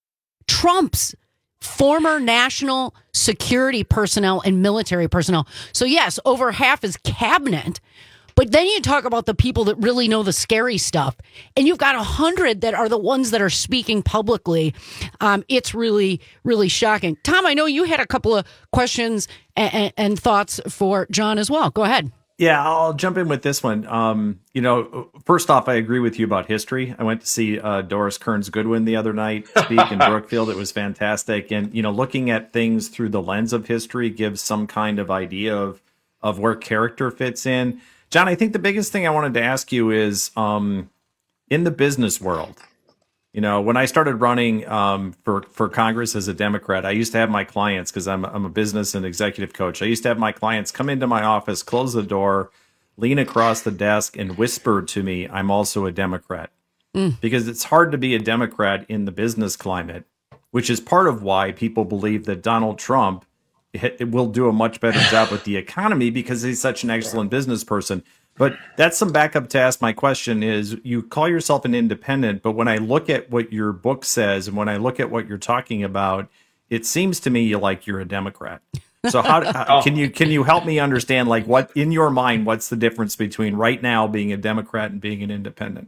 Trump's former national security personnel and military personnel. So yes, over half is cabinet. But then you talk about the people that really know the scary stuff, and you've got a hundred that are the ones that are speaking publicly. Um, it's really, really shocking. Tom, I know you had a couple of questions and, and, and thoughts for John as well. Go ahead. Yeah, I'll jump in with this one. Um, you know, first off, I agree with you about history. I went to see uh, Doris Kearns Goodwin the other night speak in Brookfield. It was fantastic. And, you know, looking at things through the lens of history gives some kind of idea of, of where character fits in. John, I think the biggest thing I wanted to ask you is um, in the business world, you know, when I started running um, for, for Congress as a Democrat, I used to have my clients, because I'm, I'm a business and executive coach. I used to have my clients come into my office, close the door, lean across the desk and whisper to me, I'm also a Democrat. Mm. Because it's hard to be a Democrat in the business climate, which is part of why people believe that Donald Trump it will do a much better job with the economy because he's such an excellent business person. But that's some backup to ask my question is, you call yourself an independent, but when I look at what your book says and when I look at what you're talking about, it seems to me like you're a Democrat. So how, how can you can you help me understand, like, what in your mind, what's the difference between right now being a Democrat and being an independent?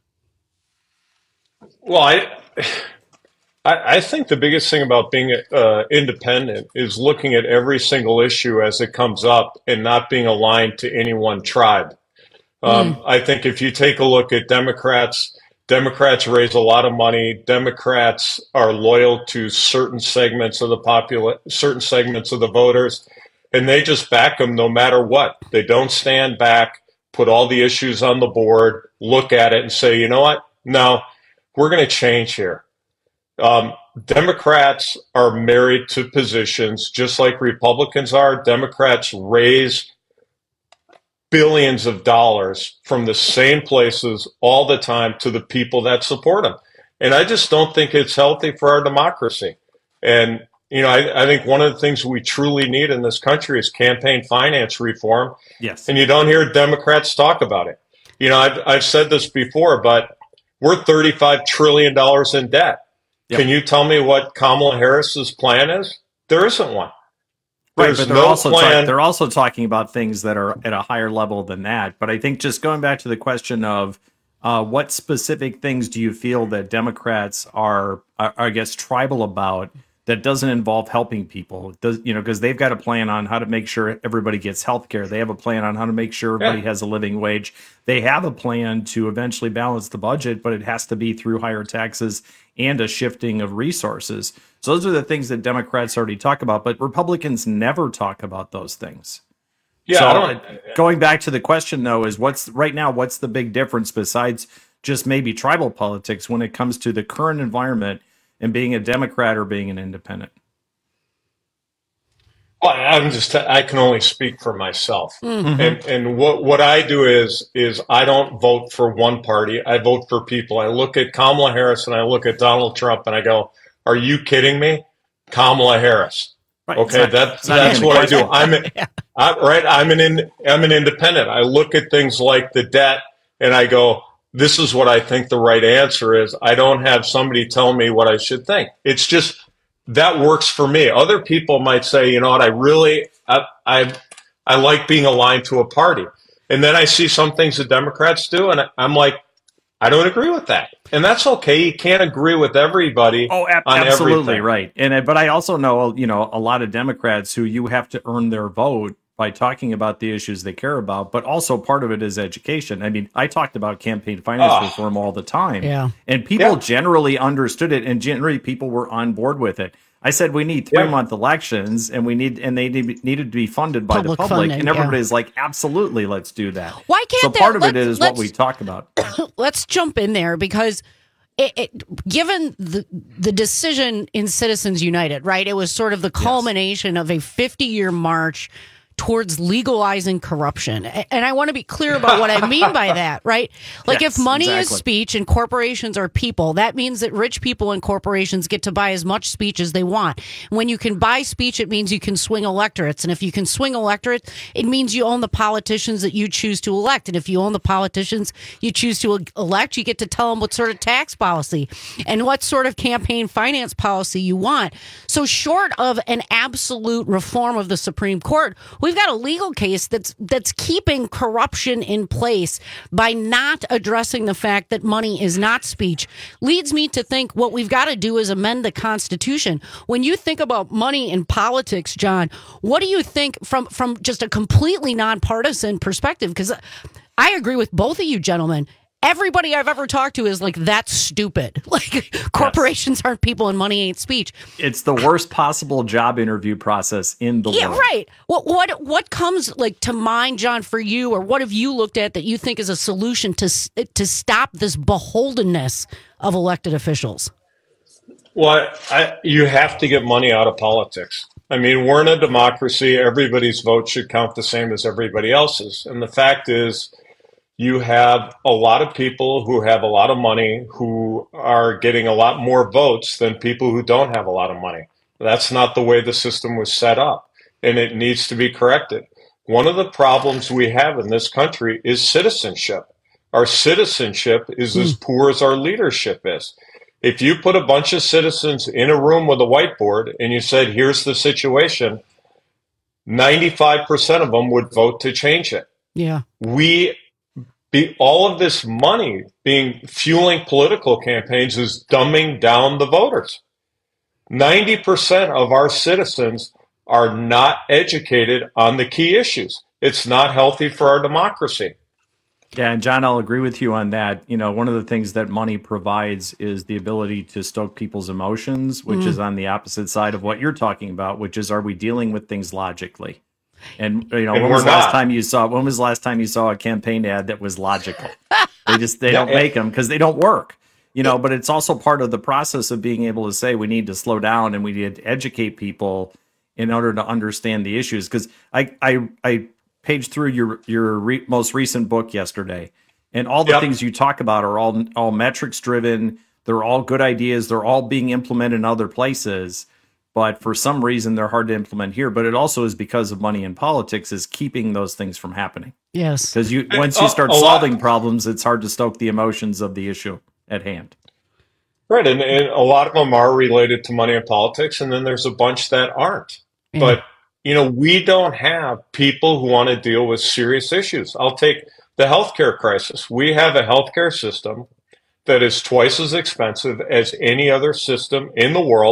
Well, I I think the biggest thing about being uh, independent is looking at every single issue as it comes up and not being aligned to any one tribe. Um, mm. I think if you take a look at Democrats, Democrats raise a lot of money. Democrats are loyal to certain segments of the popula- certain segments of the voters, and they just back them no matter what. They don't stand back, put all the issues on the board, look at it and say, you know what? No, we're going to change here. Um, Democrats are married to positions just like Republicans are. Democrats raise billions of dollars from the same places all the time to the people that support them. And I just don't think it's healthy for our democracy. And, you know, I, I think one of the things we truly need in this country is campaign finance reform. Yes. And you don't hear Democrats talk about it. You know, I've, I've said this before, but we're thirty-five trillion dollars in debt. Yep. Can you tell me what Kamala Harris's plan is? There isn't one. Right, There's but they're no also plan. talk, they're also talking about things that are at a higher level than that. But I think just going back to the question of uh, what specific things do you feel that Democrats are, are, I guess, tribal about that doesn't involve helping people. It does, you know, because they've got a plan on how to make sure everybody gets health care. They have a plan on how to make sure everybody Yeah. has a living wage. They have a plan to eventually balance the budget, but it has to be through higher taxes and a shifting of resources. So those are the things that Democrats already talk about, but Republicans never talk about those things. Yeah, So I don't- going back to the question though, is what's right now, what's the big difference besides just maybe tribal politics when it comes to the current environment and being a Democrat or being an independent? Well, I'm just, I can only speak for myself. Mhm. And, and what, what I do is, is I don't vote for one party. I vote for people. I look at Kamala Harris and I look at Donald Trump and I go, are you kidding me? Kamala Harris. Right. Okay. It's not- That, it's not that's even what a I do. question. I'm, a, I, right. I'm an, in, I'm an independent. I look at things like the debt and I go, this is what I think the right answer is. I don't have somebody tell me what I should think. It's just, that works for me. Other people might say, you know what, I really, I, I, I like being aligned to a party. And then I see some things the Democrats do, and I'm like, I don't agree with that. And that's okay. You can't agree with everybody Oh, ab- on absolutely everything. right. And I- but I also know, you know, a lot of Democrats who you have to earn their vote by talking about the issues they care about, but also part of it is education. I mean, I talked about campaign finance Ah. reform all the time. Yeah. And people Yeah. generally understood it, and generally people were on board with it. I said we need three Yeah. month elections, and we need and they need, needed to be funded by Public the public, funding, and yeah. everybody's like, absolutely, let's do that. Why can't so they- part of it let's- is what let's- we talk about. Let's jump in there because it, it, given the the decision in Citizens United, right? It was sort of the culmination of a fifty year march towards legalizing corruption. A- And I want to be clear about what I mean by that, right? Like Yes, if money is exactly. speech and corporations are people, that means that rich people and corporations get to buy as much speech as they want. When you can buy speech, it means you can swing electorates. And if you can swing electorates, it means you own the politicians that you choose to elect. And if you own the politicians you choose to elect, you get to tell them what sort of tax policy and what sort of campaign finance policy you want. So short of an absolute reform of the Supreme Court, we've got a legal case that's that's keeping corruption in place by not addressing the fact that money is not speech. Leads me to think what we've got to do is amend the Constitution. When you think about money in politics, John, what do you think from from just a completely nonpartisan perspective? Because I agree with both of you gentlemen. Everybody I've ever talked to is like, that's stupid. Like, corporations aren't people and money ain't speech. It's the worst possible job interview process in the Yeah, world. right. What what what comes like to mind, John, for you, or what have you looked at that you think is a solution to s- to stop this beholdenness of elected officials? Well, I, you have to get money out of politics. I mean, we're in a democracy. Everybody's vote should count the same as everybody else's. And the fact is, you have a lot of people who have a lot of money who are getting a lot more votes than people who don't have a lot of money. That's not the way the system was set up, and it needs to be corrected. One of the problems we have in this country is citizenship. Our citizenship is as poor as our leadership is. If you put a bunch of citizens in a room with a whiteboard and you said, here's the situation, ninety-five percent of them would vote to change it. Yeah. We be all of this money being fueling political campaigns is dumbing down the voters. ninety percent of our citizens are not educated on the key issues. It's not healthy for our democracy. Yeah, and John, I'll agree with you on that. You know, one of the things that money provides is the ability to stoke people's emotions, which Mm. is on the opposite side of what you're talking about, which is, are we dealing with things logically? And you know, And when we're was the last not. time you saw? When was the last time you saw a campaign ad that was logical? They just they Yeah, don't yeah. make them because they don't work. You know, but it's also part of the process of being able to say we need to slow down and we need to educate people in order to understand the issues. Because I I I paged through your your re- most recent book yesterday, and all the Yep. things you talk about are all all metrics driven. They're all good ideas. They're all being implemented in other places. But for some reason, they're hard to implement here. But it also is because of money in politics is keeping those things from happening. Yes. Because you And once you a- start a lot- solving problems, it's hard to stoke the emotions of the issue at hand. Right, and, and a lot of them are related to money and politics, and then there's a bunch that aren't. Yeah. But, you know, we don't have people who want to deal with serious issues. I'll take the healthcare crisis. We have a healthcare system that is twice as expensive as any other system in the world,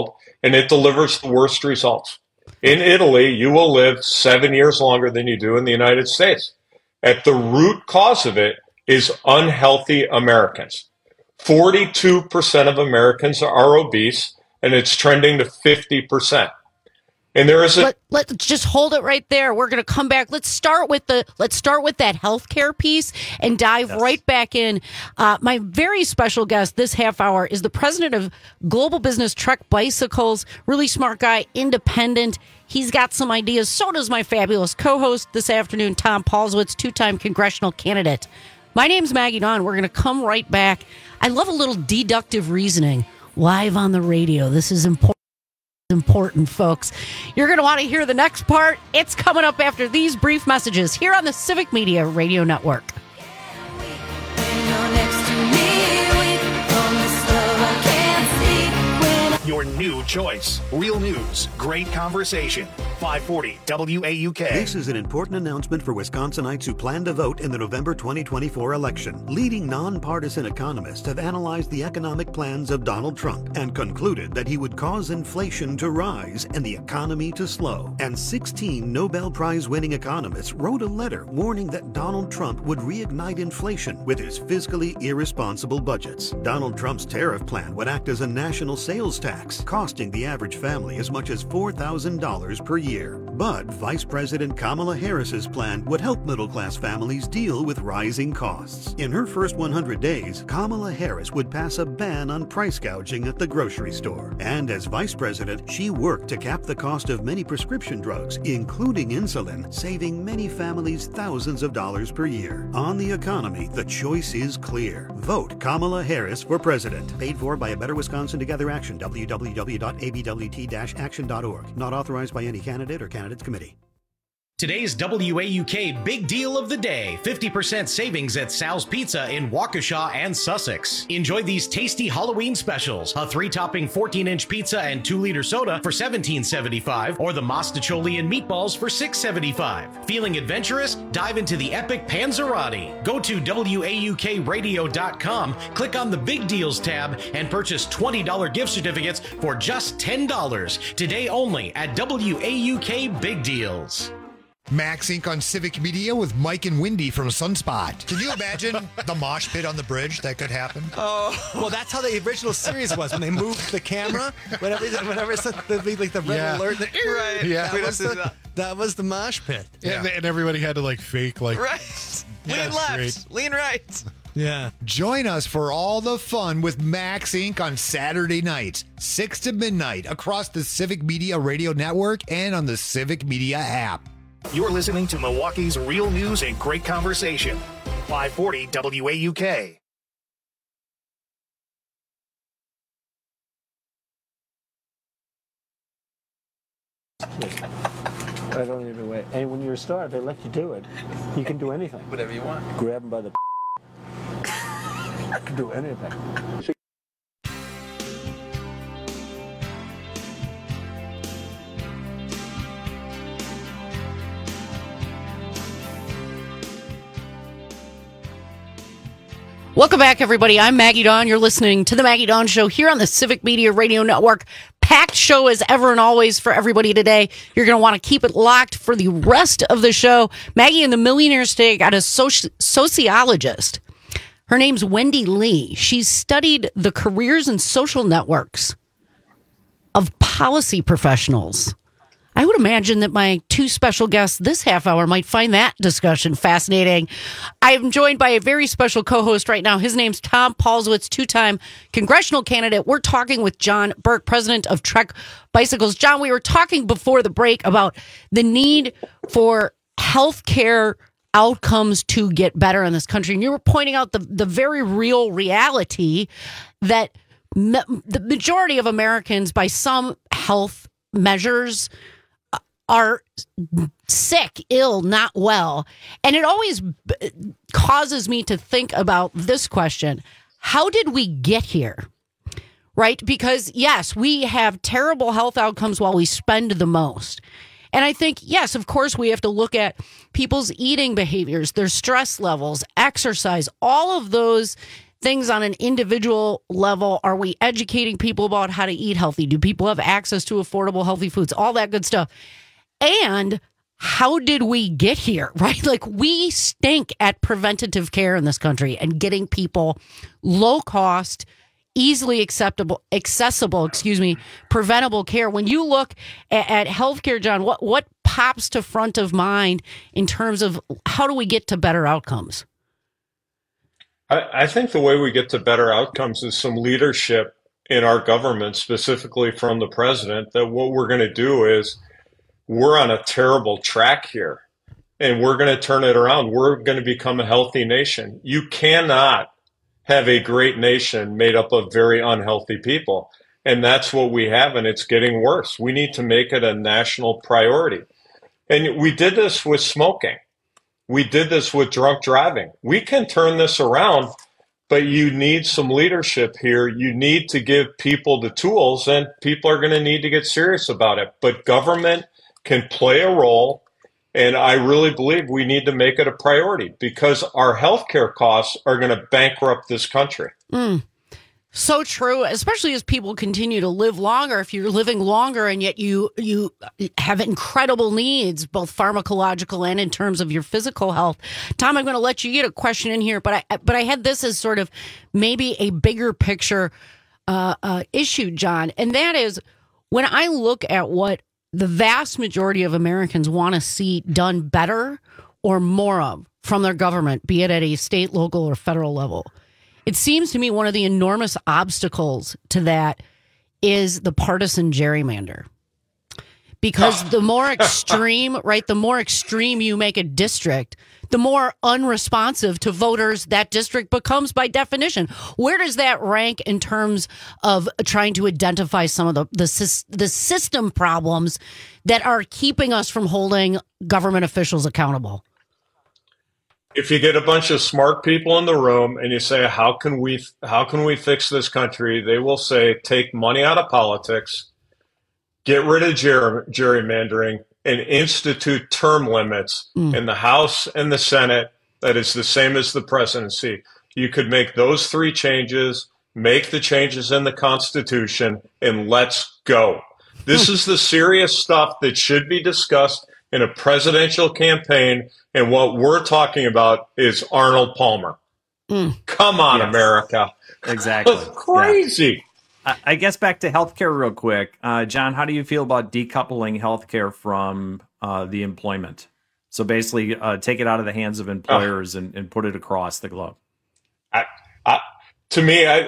and it delivers the worst results. In Italy, you will live seven years longer than you do in the United States. At the root cause of it is unhealthy Americans. forty-two percent of Americans are obese, and it's trending to fifty percent. And there is a Let, let's just hold it right there. We're going to come back. Let's start with the let's start with that healthcare piece and dive yes. right back in. Uh, my very special guest this half hour is the president of Global Business Trek Bicycles. Really smart guy, independent. He's got some ideas. So does my fabulous co-host this afternoon, Tom Paulswitz, two-time congressional candidate. My name's Maggie Dawn. We're going to come right back. I love a little deductive reasoning live on the radio. This is important. Important, folks. You're going to want to hear the next part. It's coming up after these brief messages here on the Civic Media Radio Network. Your new choice. Real news. Great conversation. five forty W A U K. This is an important announcement for Wisconsinites who plan to vote in the November twenty twenty-four election. Leading nonpartisan economists have analyzed the economic plans of Donald Trump and concluded that he would cause inflation to rise and the economy to slow. And sixteen Nobel Prize-winning economists wrote a letter warning that Donald Trump would reignite inflation with his fiscally irresponsible budgets. Donald Trump's tariff plan would act as a national sales tax, costing the average family as much as four thousand dollars per year. But Vice President Kamala Harris's plan would help middle-class families deal with rising costs. In her first one hundred days, Kamala Harris would pass a ban on price gouging at the grocery store. And as Vice President, she worked to cap the cost of many prescription drugs, including insulin, saving many families thousands of dollars per year. On the economy, the choice is clear. Vote Kamala Harris for president. Paid for by A Better Wisconsin Together Action. w w w dot a b w t dash action dot org. Not authorized by any candidate or candidates committee. Today's W A U K Big Deal of the Day. fifty percent savings at Sal's Pizza in Waukesha and Sussex. Enjoy these tasty Halloween specials. A three-topping fourteen-inch pizza and two-liter soda for seventeen seventy-five, or the Mostaccioli and meatballs for six seventy-five. Feeling adventurous? Dive into the epic Panzerotti. Go to W A U K radio dot com, click on the Big Deals tab, and purchase twenty dollars gift certificates for just ten dollars. Today only at W A U K Big Deals. Max Incorporated on Civic Media with Mike and Wendy from Sunspot. Can you imagine the mosh pit on the bridge that could happen? Oh, well, that's how the original series was when they moved the camera. Whenever, whenever it's the, like the red Yeah. alert, the, Right. Yeah. that, was the, that was the mosh pit. Yeah. And, and everybody had to like fake like Right. Yeah, Lean left, great. lean right. Yeah. Join us for all the fun with Max Incorporated on Saturday nights, six to midnight, across the Civic Media Radio Network and on the Civic Media app. You're listening to Milwaukee's real news and great conversation. five forty W A U K. I don't even wait. And when you're starved, they let you do it. You can do anything. Whatever you want. Grab them by the you can do anything. Welcome back, everybody. I'm Maggie Dawn. You're listening to the Maggie Dawn Show here on the Civic Media Radio Network. Packed show as ever and always for everybody today. You're going to want to keep it locked for the rest of the show. Maggie and the Millionaires today got a soci- sociologist. Her name's Wendy Lee. She's studied the careers and social networks of policy professionals. I would imagine that my two special guests this half hour might find that discussion fascinating. I'm joined by a very special co-host right now. His name's Tom Paulswitz, two-time congressional candidate. We're talking with John Burke, president of Trek Bicycles. John, we were talking before the break about the need for health care outcomes to get better in this country. And you were pointing out the, the very real reality that me, the majority of Americans, by some health measures, are sick, ill, not well. And it always b- causes me to think about this question. How did we get here? Right? Because, yes, we have terrible health outcomes while we spend the most. And I think, yes, of course, we have to look at people's eating behaviors, their stress levels, exercise, all of those things on an individual level? Are we educating people about how to eat healthy? Do people have access to affordable, healthy foods? All that good stuff. And how did we get here, right? Like, we stink at preventative care in this country and getting people low cost, easily acceptable, accessible, excuse me, preventable care. When you look at, at healthcare, John, what, what pops to front of mind in terms of how do we get to better outcomes? I, I think the way we get to better outcomes is some leadership in our government, specifically from the president, that what we're going to do is we're on a terrible track here and we're going to turn it around. We're going to become a healthy nation. You cannot have a great nation made up of very unhealthy people. And that's what we have, and it's getting worse. We need to make it a national priority. And we did this with smoking. We did this with drunk driving. We can turn this around, but you need some leadership here. You need to give people the tools, and people are going to need to get serious about it. But government can play a role, and I really believe we need to make it a priority because our healthcare costs are going to bankrupt this country. Mm. So true, especially as people continue to live longer. If you're living longer and yet you you have incredible needs, both pharmacological and in terms of your physical health. Tom, I'm going to let you get a question in here, but I but I had this as sort of maybe a bigger picture uh, uh, issue, John, and that is when I look at what the vast majority of Americans want to see done better or more of from their government, be it at a state, local, or federal level. It seems to me one of the enormous obstacles to that is the partisan gerrymander. Because the more extreme, right, the more extreme you make a district, the more unresponsive to voters that district becomes by definition. Where does that rank in terms of trying to identify some of the the, the system problems that are keeping us from holding government officials accountable? If you get a bunch of smart people in the room and you say, how can we how can we fix this country? They will say, take money out of politics, get rid of ger- gerrymandering, and institute term limits mm. in the House and the Senate that is the same as the presidency. You could make those three changes, make the changes in the Constitution, and let's go. This is the serious stuff that should be discussed in a presidential campaign, and what we're talking about is Arnold Palmer. Mm. Come on, Yes. America. Exactly. That's crazy. I, I guess back to healthcare real quick. Uh, John, how do you feel about decoupling healthcare from uh, the employment? So basically uh, take it out of the hands of employers uh, and, and put it across the globe. I, I, to me, I,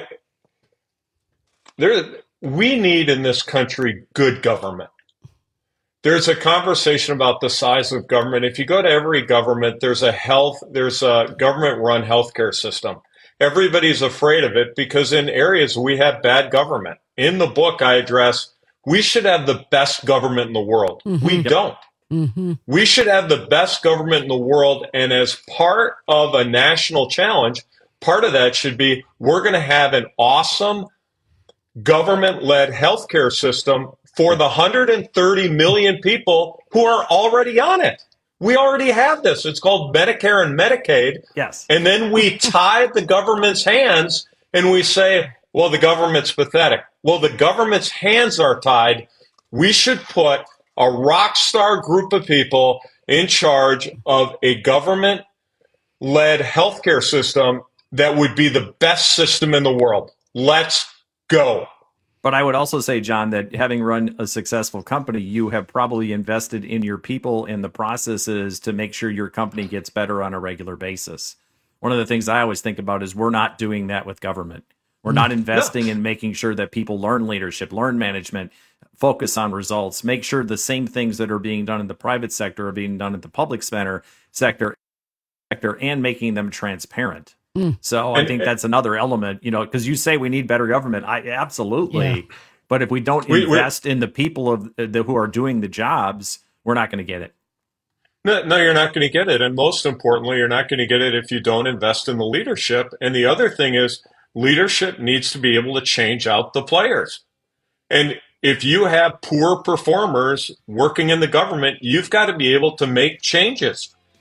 there, we need in this country good government. There's a conversation about the size of government. If you go to every government, there's a health, there's a government-run healthcare system. Everybody's afraid of it because in areas we have bad government. In the book I address, we should have the best government in the world. Mm-hmm. We don't. Mm-hmm. We should have the best government in the world. And as part of a national challenge, part of that should be we're going to have an awesome government-led healthcare system for the one hundred thirty million people who are already on it. We already have this. It's called Medicare and Medicaid. Yes. And then we tie the government's hands and we say, well, the government's pathetic. Well, the government's hands are tied. We should put a rock star group of people in charge of a government-led healthcare system that would be the best system in the world. Let's go. But I would also say, John, that having run a successful company, you have probably invested in your people and the processes to make sure your company gets better on a regular basis. One of the things I always think about is we're not doing that with government. We're not investing no. in making sure that people learn leadership, learn management, focus on results, make sure the same things that are being done in the private sector are being done in the public sector, sector, sector and making them transparent. So I think that's another element, you know, because you say we need better government. I absolutely. Yeah. But if we don't we, invest in the people of the, who are doing the jobs, we're not going to get it. No, no, you're not going to get it. And most importantly, you're not going to get it if you don't invest in the leadership. And the other thing is leadership needs to be able to change out the players. And if you have poor performers working in the government, you've got to be able to make changes.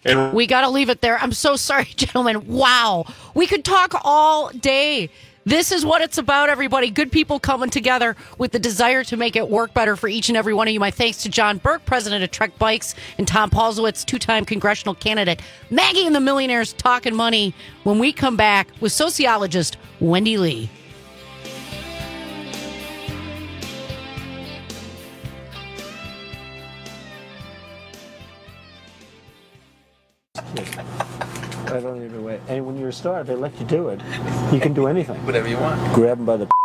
And we got to leave it there. I'm so sorry, gentlemen. Wow. We could talk all day. This is what it's about, everybody. Good people coming together with the desire to make it work better for each and every one of you. My thanks to John Burke, president of Trek Bikes, and Tom Paulsowitz, two-time congressional candidate. Maggie and the Millionaires talking money when we come back with sociologist Wendy Lee. I don't even wait. And when you're a star, they let you do it. You can do anything. Whatever you want. Grab them by the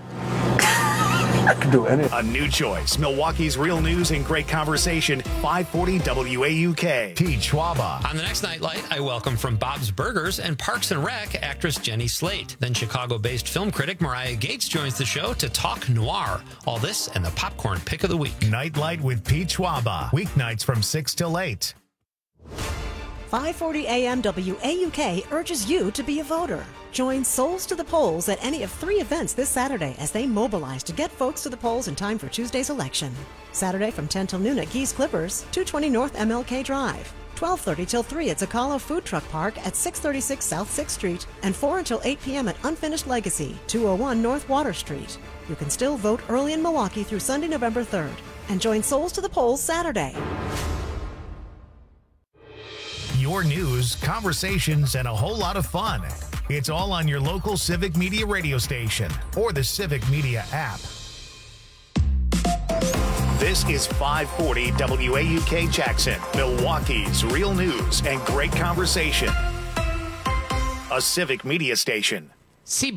can do anything. A new choice. Milwaukee's Real News and Great Conversation. five forty W A U K. Pete Schwaba. On the next Nightlight, I welcome from Bob's Burgers and Parks and Rec actress Jenny Slate. Then Chicago-based film critic Mariah Gates joins the show to talk noir. All this and the popcorn pick of the week. Nightlight with Pete Schwaba. Weeknights from six till eight. five forty A M W A U K urges you to be a voter. Join Souls to the Polls at any of three events this Saturday as they mobilize to get folks to the polls in time for Tuesday's election. Saturday from ten till noon at Geese Clippers, two twenty North M L K Drive. twelve thirty till three at Zocalo Food Truck Park at six thirty-six South sixth Street. And four until eight p.m. at Unfinished Legacy, two oh one North Water Street. You can still vote early in Milwaukee through Sunday, November third. And join Souls to the Polls Saturday. Your news, conversations, and a whole lot of fun. It's all on your local Civic Media radio station or the Civic Media app. This is five forty W A U K Jackson, Milwaukee's Real News and Great Conversation. A Civic Media station. C